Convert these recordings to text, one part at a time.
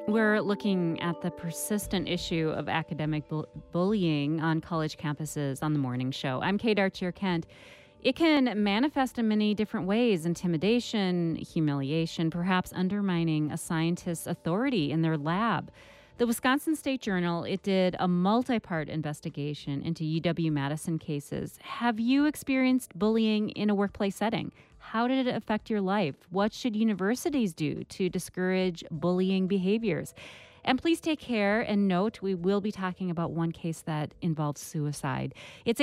We're looking at the persistent issue of academic bullying on college campuses on the morning show. I'm Kate Archer Kent. It can manifest in many different ways: intimidation, humiliation, perhaps undermining a scientist's authority in their lab. The Wisconsin State Journal, it did a multi-part investigation into UW-Madison cases. Have you experienced bullying in a workplace setting? How did it affect your life? What should universities do to discourage bullying behaviors? And please take care and note we will be talking about one case that involves suicide. It's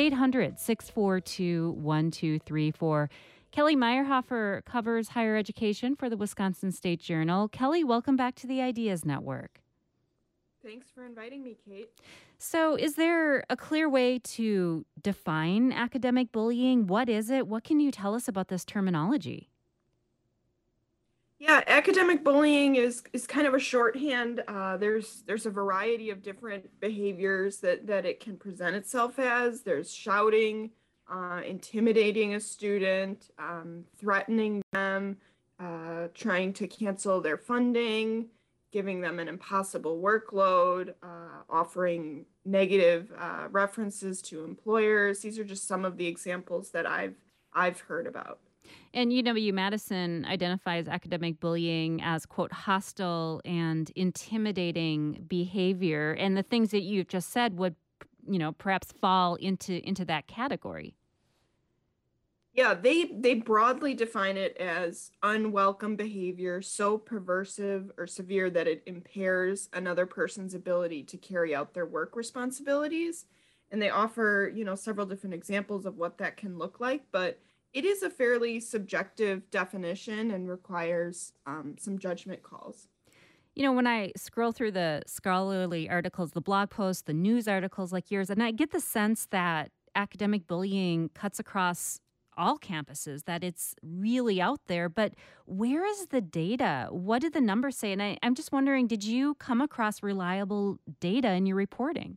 800-642-1234. Kelly Meyerhofer covers higher education for the Wisconsin State Journal. Kelly, welcome back to the Ideas Network. Thanks for inviting me, Kate. So, is there a clear way to define academic bullying? What is it? What can you tell us about this terminology? Yeah, academic bullying is kind of a shorthand. There's a variety of different behaviors that it can present itself as. There's shouting, intimidating a student, threatening them, trying to cancel their funding, giving them an impossible workload, offering negative references to employers. These are just some of the examples that I've heard about. And UW-Madison identifies academic bullying as, quote, hostile and intimidating behavior. And the things that you've just said would, perhaps fall into that category. Yeah, they broadly define it as unwelcome behavior so perversive or severe that it impairs another person's ability to carry out their work responsibilities. And they offer, several different examples of what that can look like, but it is a fairly subjective definition and requires some judgment calls. When I scroll through the scholarly articles, the blog posts, the news articles like yours, and I get the sense that academic bullying cuts across all campuses, that it's really out there. But where is the data? What did the numbers say? And I'm just wondering, did you come across reliable data in your reporting?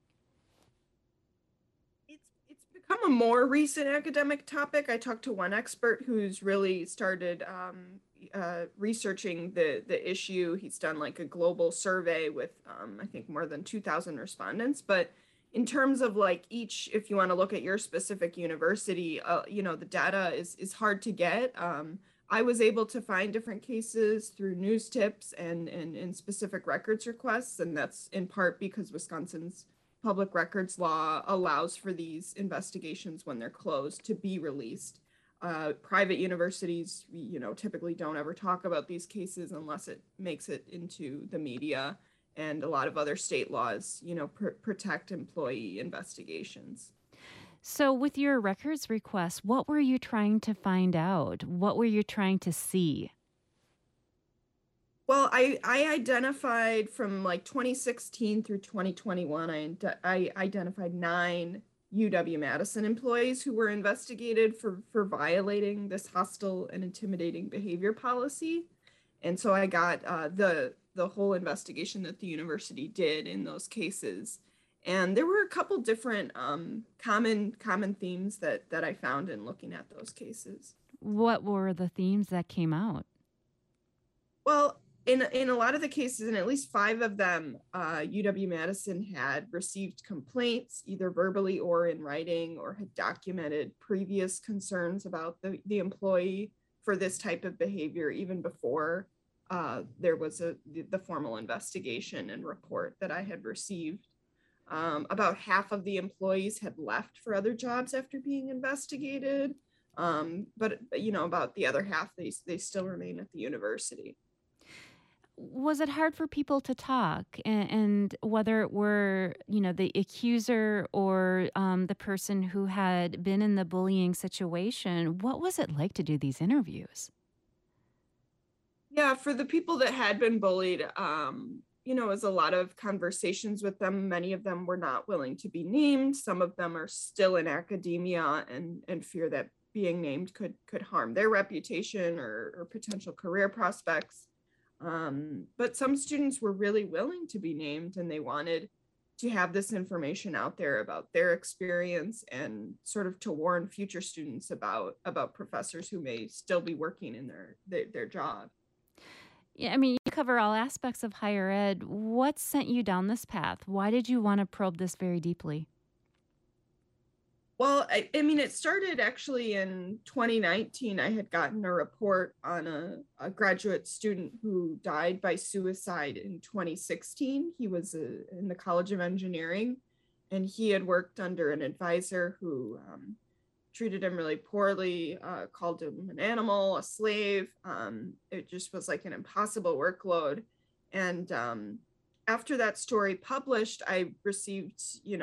It's become a more recent academic topic. I talked to one expert who's really started researching the issue. He's done like a global survey with I think more than 2,000 respondents. But in terms of like each, if you want to look at your specific university, the data is hard to get. I was able to find different cases through news tips and specific records requests, and that's in part because Wisconsin's public records law allows for these investigations when they're closed to be released. Private universities, typically don't ever talk about these cases unless it makes it into the media. And a lot of other state laws, protect employee investigations. So, with your records request, what were you trying to find out? What were you trying to see? Well, I identified from like 2016 through 2021, I identified 9 UW-Madison employees who were investigated for violating this hostile and intimidating behavior policy. And so I got the whole investigation that the university did in those cases. And there were a couple different common themes that I found in looking at those cases. What were the themes that came out? Well, in a lot of the cases, in at least 5 of them, UW-Madison had received complaints, either verbally or in writing, or had documented previous concerns about the employee for this type of behavior, even before there was the formal investigation and report that I had received. About half of the employees had left for other jobs after being investigated, but about the other half, they still remain at the university. Was it hard for people to talk, and whether it were, the accuser or the person who had been in the bullying situation? What was it like to do these interviews? Yeah, for the people that had been bullied, it was a lot of conversations with them. Many of them were not willing to be named. Some of them are still in academia and fear that being named could harm their reputation or potential career prospects. But some students were really willing to be named, and they wanted to have this information out there about their experience and sort of to warn future students about professors who may still be working in their job. Yeah, I mean, you cover all aspects of higher ed. What sent you down this path? Why did you want to probe this very deeply? Well, I mean, it started actually in 2019. I had gotten a report on a graduate student who died by suicide in 2016. He was in the College of Engineering, and he had worked under an advisor who treated him really poorly, called him an animal, a slave. It just was like an impossible workload. And after that story published, I received,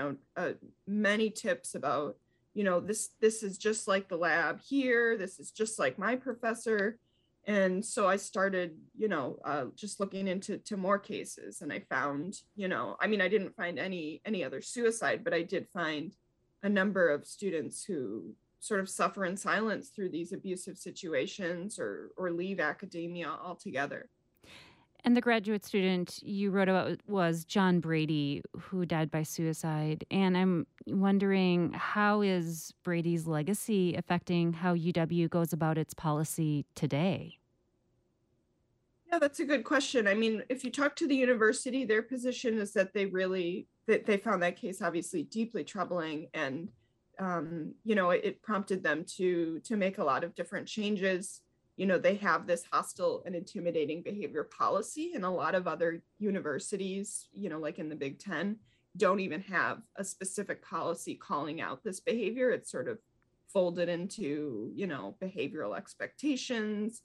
many tips about, this is just like the lab here. This is just like my professor. And so I started, just looking into more cases, and I found, I didn't find any other suicide, but I did find a number of students who sort of suffer in silence through these abusive situations or leave academia altogether. And the graduate student you wrote about was John Brady, who died by suicide. And I'm wondering, how is Brady's legacy affecting how UW goes about its policy today? Yeah, that's a good question. I mean, if you talk to the university, their position is that they found that case obviously deeply troubling, and it prompted them to make a lot of different changes. They have this hostile and intimidating behavior policy, and a lot of other universities, like in the Big Ten, don't even have a specific policy calling out this behavior. It's sort of folded into, behavioral expectations.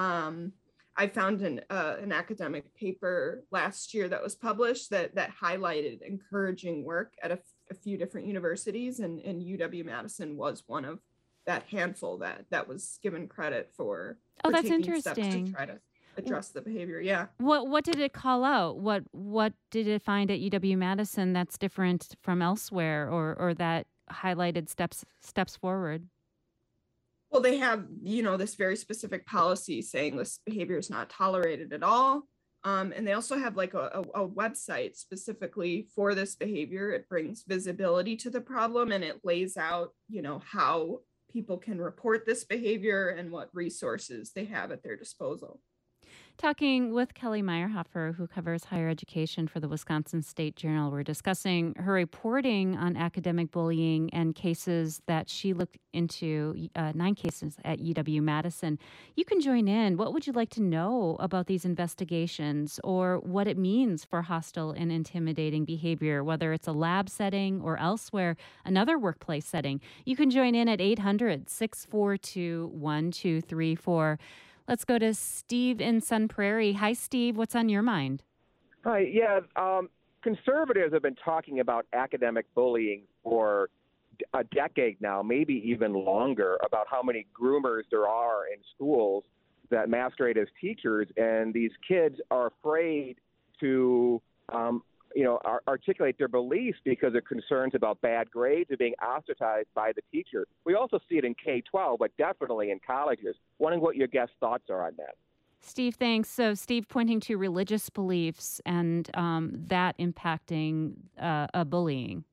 I found an academic paper last year that was published that highlighted encouraging work at a few different universities, and UW-Madison was one of that handful that was given credit for That's taking steps to interesting. try to address the behavior. Yeah. What did it call out? What did it find at UW-Madison that's different from elsewhere, or that highlighted steps forward? Well, they have, this very specific policy saying this behavior is not tolerated at all. And they also have like a website specifically for this behavior. It brings visibility to the problem, and it lays out, how people can report this behavior and what resources they have at their disposal. Talking with Kelly Meyerhofer, who covers higher education for the Wisconsin State Journal. We're discussing her reporting on academic bullying and cases that she looked into, 9 cases at UW-Madison. You can join in. What would you like to know about these investigations, or what it means for hostile and intimidating behavior, whether it's a lab setting or elsewhere, another workplace setting? You can join in at 800-642-1234. Let's go to Steve in Sun Prairie. Hi, Steve. What's on your mind? Hi. Yeah. Conservatives have been talking about academic bullying for a decade now, maybe even longer, about how many groomers there are in schools that masquerade as teachers. And these kids are afraid to, articulate their beliefs because of concerns about bad grades or being ostracized by the teacher. We also see it in K-12, but definitely in colleges. Wondering what your guest thoughts are on that. Steve, thanks. So, Steve, pointing to religious beliefs and that impacting bullying.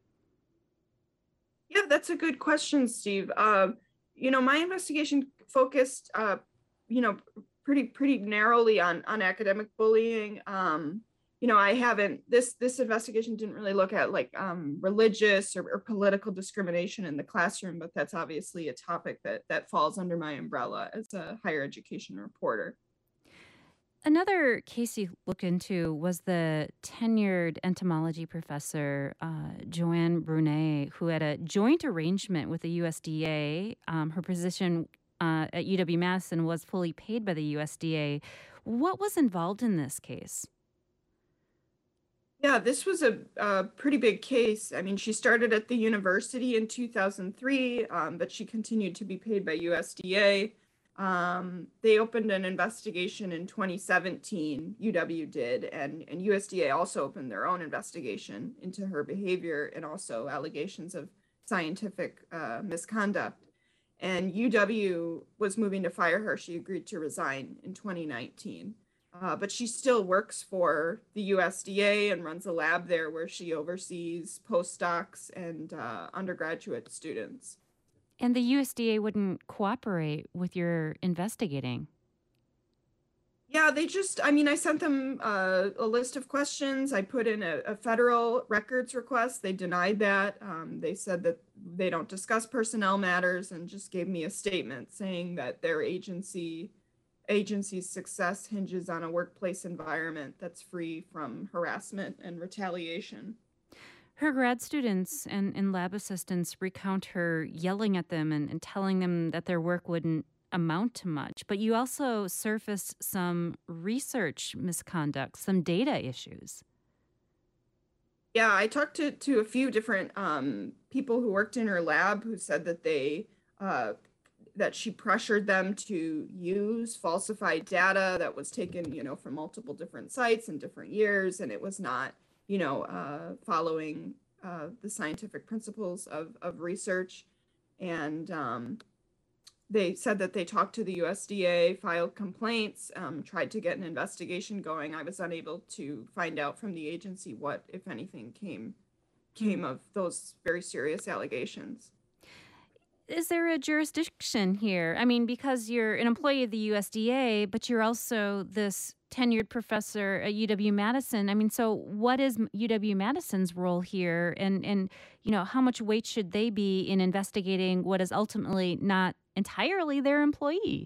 Yeah, that's a good question, Steve. My investigation focused, pretty narrowly on academic bullying. I haven't, this investigation didn't really look at like religious or political discrimination in the classroom, but that's obviously a topic that falls under my umbrella as a higher education reporter. Another case you look into was the tenured entomology professor, Joanne Brunet, who had a joint arrangement with the USDA. Her position at UW-Madison was fully paid by the USDA. What was involved in this case? Yeah, this was a pretty big case. I mean, she started at the university in 2003, but she continued to be paid by USDA. They opened an investigation in 2017, UW did, and USDA also opened their own investigation into her behavior and also allegations of scientific misconduct. And UW was moving to fire her. She agreed to resign in 2019. But she still works for the USDA and runs a lab there where she oversees postdocs and undergraduate students. And the USDA wouldn't cooperate with your investigating. Yeah, I mean, I sent them a list of questions. I put in a federal records request. They denied that. They said that they don't discuss personnel matters and just gave me a statement saying that their agency's success hinges on a workplace environment that's free from harassment and retaliation. Her grad students and lab assistants recount her yelling at them and telling them that their work wouldn't amount to much. But you also surface some research misconduct, some data issues. Yeah, I talked to a few different people who worked in her lab who said that uh, that she pressured them to use falsified data that was taken, from multiple different sites in different years, and it was not, following the scientific principles of research. And they said that they talked to the USDA, filed complaints, tried to get an investigation going. I was unable to find out from the agency what, if anything, came of those very serious allegations. Is there a jurisdiction here? I mean, because you're an employee of the USDA, but you're also this tenured professor at UW Madison. I mean, so what is UW Madison's role here, and how much weight should they be in investigating what is ultimately not entirely their employee?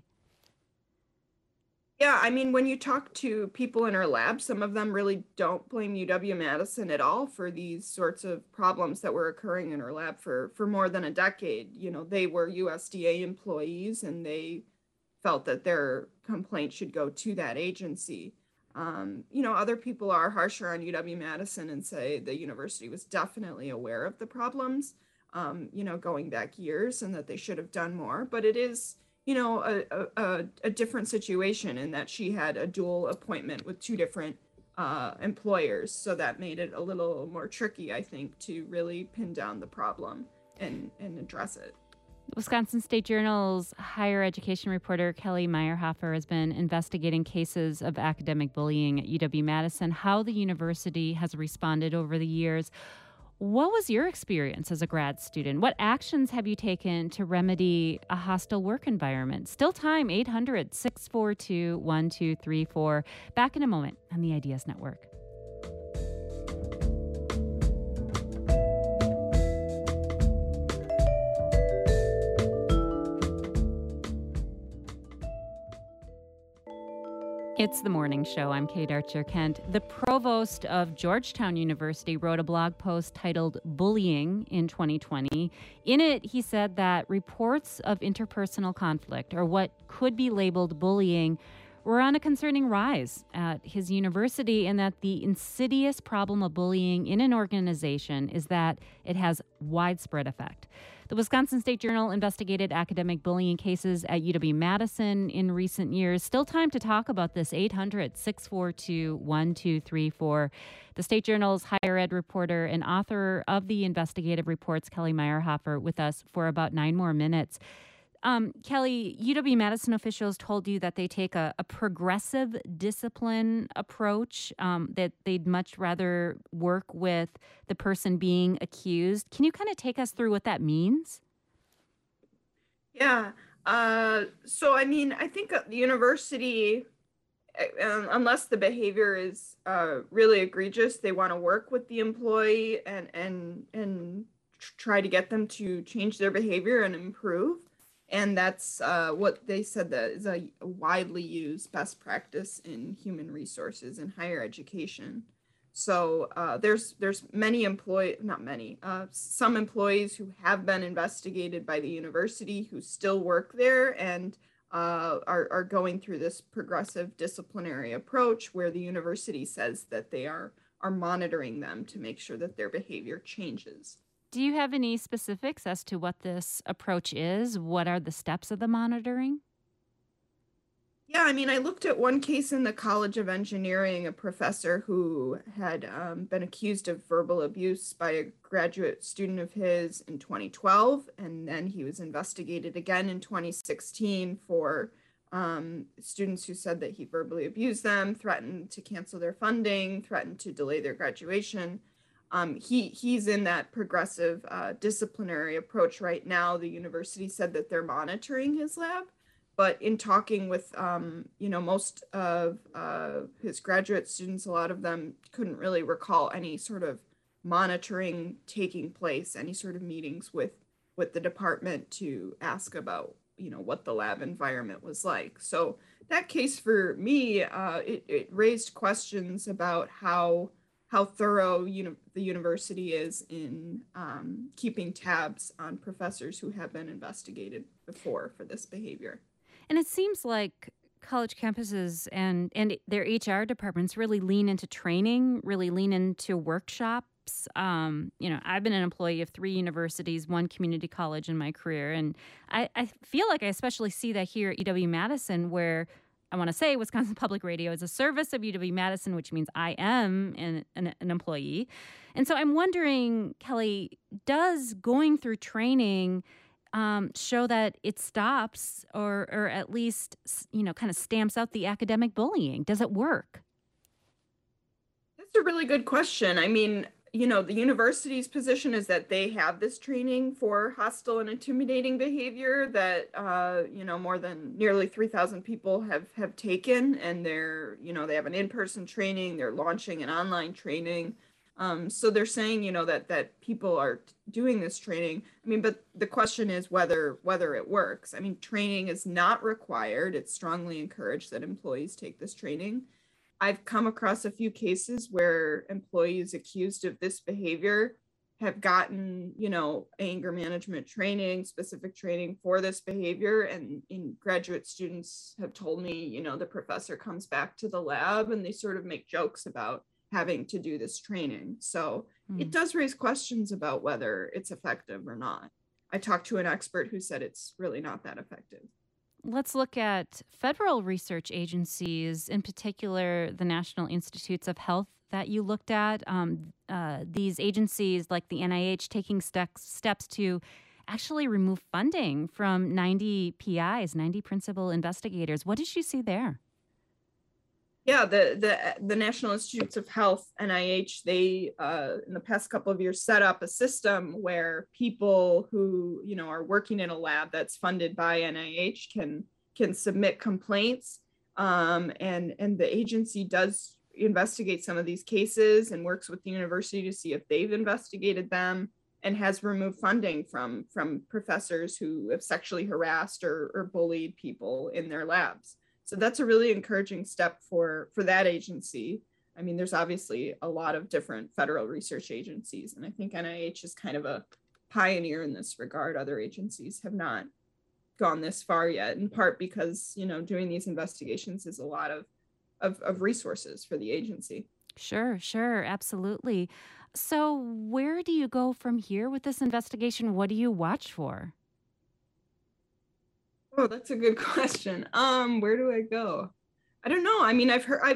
Yeah, I mean, when you talk to people in our lab, some of them really don't blame UW-Madison at all for these sorts of problems that were occurring in our lab for more than a decade. They were USDA employees and they felt that their complaint should go to that agency. Other people are harsher on UW-Madison and say the university was definitely aware of the problems, going back years, and that they should have done more. But it is, a different situation in that she had a dual appointment with two different employers. So that made it a little more tricky, I think, to really pin down the problem and address it. Wisconsin State Journal's higher education reporter Kelly Meyerhofer has been investigating cases of academic bullying at UW-Madison, how the university has responded over the years. What was your experience as a grad student? What actions have you taken to remedy a hostile work environment? Still time, 800-642-1234. Back in a moment on the Ideas Network. It's the morning show. I'm Kate Archer-Kent. The provost of Georgetown University wrote a blog post titled Bullying in 2020. In it, he said that reports of interpersonal conflict, or what could be labeled bullying, were on a concerning rise at his university, and that the insidious problem of bullying in an organization is that it has widespread effect. The Wisconsin State Journal investigated academic bullying cases at UW-Madison in recent years. Still time to talk about this, 800-642-1234. The State Journal's higher ed reporter and author of the investigative reports, Kelly Meyerhofer, with us for about 9 more minutes. Kelly, UW-Madison officials told you that they take a progressive discipline approach, that they'd much rather work with the person being accused. Can you kind of take us through what that means? Yeah. So, I mean, I think the university, unless the behavior is really egregious, they want to work with the employee and try to get them to change their behavior and improve. And that's what they said that is a widely used best practice in human resources and higher education. So there's some employees who have been investigated by the university who still work there and are going through this progressive disciplinary approach where the university says that they are monitoring them to make sure that their behavior changes. Do you have any specifics as to what this approach is? What are the steps of the monitoring? Yeah, I mean, I looked at one case in the College of Engineering, a professor who had been accused of verbal abuse by a graduate student of his in 2012, and then he was investigated again in 2016 for students who said that he verbally abused them, threatened to cancel their funding, threatened to delay their graduation. He's in that progressive disciplinary approach right now. The university said that they're monitoring his lab But in talking with, most of his graduate students, a lot of them couldn't really recall any sort of monitoring taking place, any sort of meetings with the department to ask about, what the lab environment was like. So that case for me, it raised questions about how thorough the university is in keeping tabs on professors who have been investigated before for this behavior. And it seems like college campuses and their HR departments really lean into training, really lean into workshops. I've been an employee of 3 universities, 1 community college in my career, and I feel like I especially see that here at UW-Madison, where I want to say Wisconsin Public Radio is a service of UW-Madison, which means I am an employee. And so I'm wondering, Kelly, does going through training show that it stops or at least, kind of stamps out the academic bullying? Does it work? That's a really good question. I mean, the university's position is that they have this training for hostile and intimidating behavior that, more than nearly 3,000 people have taken, and they have an in-person training, they're launching an online training. So they're saying, that people are doing this training. I mean, but the question is whether it works. I mean, training is not required. It's strongly encouraged that employees take this training. I've come across a few cases where employees accused of this behavior have gotten, anger management training, specific training for this behavior. And graduate students have told me, the professor comes back to the lab and they sort of make jokes about having to do this training. So it does raise questions about whether it's effective or not. I talked to an expert who said it's really not that effective. Let's look at federal research agencies, in particular the National Institutes of Health that you looked at. These agencies like the NIH taking steps to actually remove funding from 90 PIs, 90 principal investigators. What did you see there? Yeah, the National Institutes of Health, NIH, they in the past couple of years set up a system where people who are working in a lab that's funded by NIH can submit complaints, and the agency does investigate some of these cases and works with the university to see if they've investigated them, and has removed funding from professors who have sexually harassed or bullied people in their labs. So that's a really encouraging step for that agency. I mean, there's obviously a lot of different federal research agencies, and I think NIH is kind of a pioneer in this regard. Other agencies have not gone this far yet, in part because, doing these investigations is a lot of resources for the agency. Sure, absolutely. So where do you go from here with this investigation? What do you watch for? Oh, that's a good question. Where do I go? I don't know. I mean,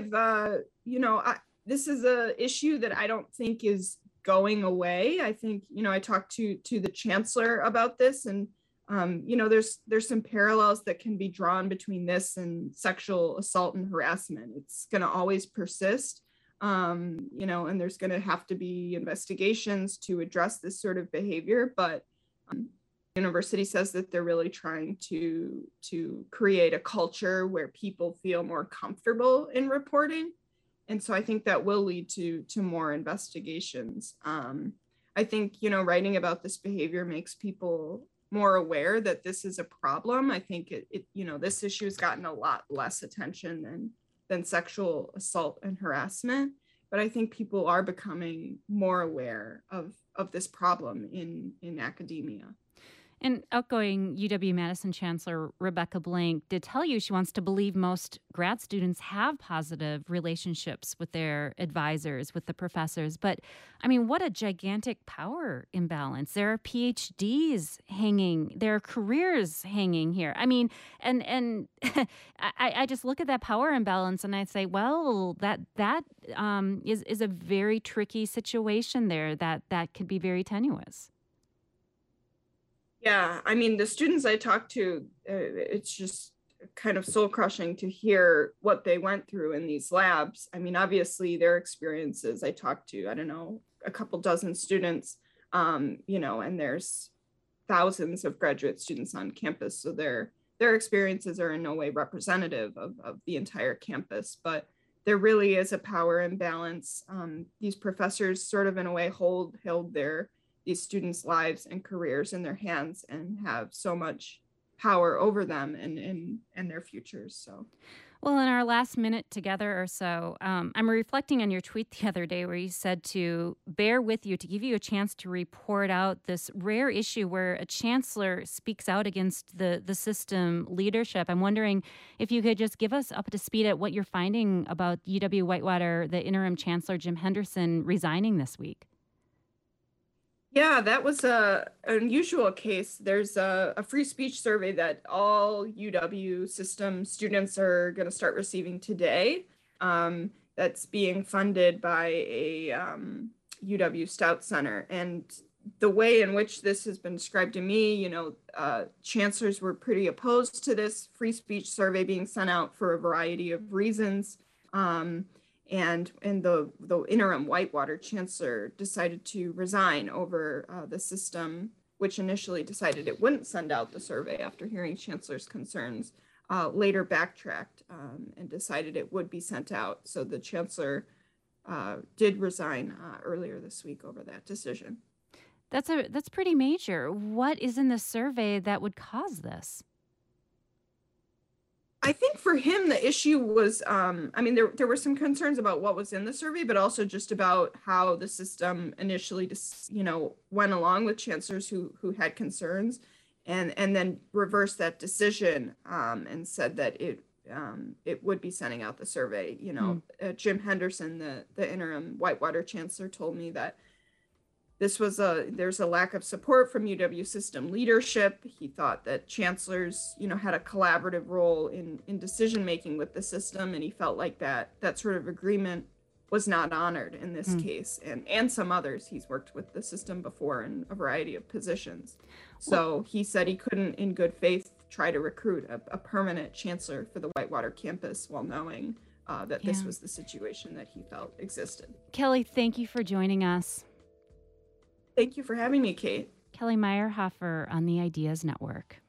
this is a issue that I don't think is going away. I think, I talked to the chancellor about this, and, there's some parallels that can be drawn between this and sexual assault and harassment. It's going to always persist, and there's going to have to be investigations to address this sort of behavior. But university says that they're really trying to create a culture where people feel more comfortable in reporting. And so I think that will lead to more investigations. I think, writing about this behavior makes people more aware that this is a problem. I think this issue has gotten a lot less attention than sexual assault and harassment. But I think people are becoming more aware of this problem in academia. And outgoing UW-Madison Chancellor Rebecca Blank did tell you she wants to believe most grad students have positive relationships with their advisors, with the professors. But, I mean, what a gigantic power imbalance. There are PhDs hanging, there are careers hanging here. I mean, and I just look at that power imbalance and I say, well, that is a very tricky situation there that could be very tenuous. Yeah, I mean, the students I talked to, it's just kind of soul crushing to hear what they went through in these labs. I mean, obviously their experiences, I talked to, I don't know, a couple dozen students, and there's thousands of graduate students on campus. So they're their experiences are in no way representative of the entire campus, but there really is a power imbalance. These professors sort of in a way held these students' lives and careers in their hands and have so much power over them and their futures. So Well, in our last minute together or so, I'm reflecting on your tweet the other day where you said to bear with you, to give you a chance to report out this rare issue where a chancellor speaks out against the system leadership. I'm wondering if you could just give us up to speed at what you're finding about UW Whitewater, the interim chancellor, Jim Henderson, resigning this week. yeah, that was a unusual case. There's a free speech survey that all UW system students are going to start receiving today. That's being funded by a UW Stout Center. And the way in which this has been described to me, chancellors were pretty opposed to this free speech survey being sent out for a variety of reasons. And the interim Whitewater chancellor decided to resign over the system, which initially decided it wouldn't send out the survey after hearing chancellor's concerns, later backtracked and decided it would be sent out. So the chancellor did resign earlier this week over that decision. That's pretty major. What is in the survey that would cause this? I think for him, the issue was, there were some concerns about what was in the survey, but also just about how the system initially just, went along with chancellors who had concerns and then reversed that decision and said that it would be sending out the survey. Jim Henderson, the interim Whitewater chancellor, told me that there's a lack of support from UW system leadership. He thought that chancellors, had a collaborative role in decision making with the system, and he felt like that sort of agreement was not honored in this case, and some others. He's worked with the system before in a variety of positions. So he said he couldn't, in good faith, try to recruit a permanent chancellor for the Whitewater campus while knowing that this was the situation that he felt existed. Kelly, thank you for joining us. Thank you for having me, Kate. Kelly Meyerhofer on the Ideas Network.